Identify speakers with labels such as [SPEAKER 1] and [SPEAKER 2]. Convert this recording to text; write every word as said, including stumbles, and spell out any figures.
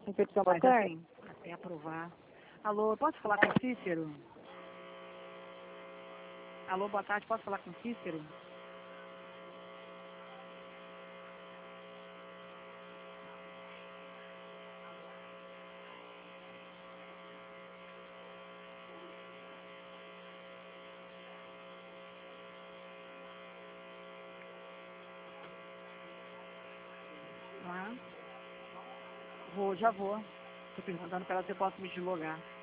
[SPEAKER 1] Infecção
[SPEAKER 2] Mas
[SPEAKER 1] bacana?
[SPEAKER 2] assim, até aprovar. Alô, posso falar com o Cícero? Alô, boa tarde, posso falar com o Cícero? Ah, vou, já vou. Estou perguntando para ela se eu posso me deslogar.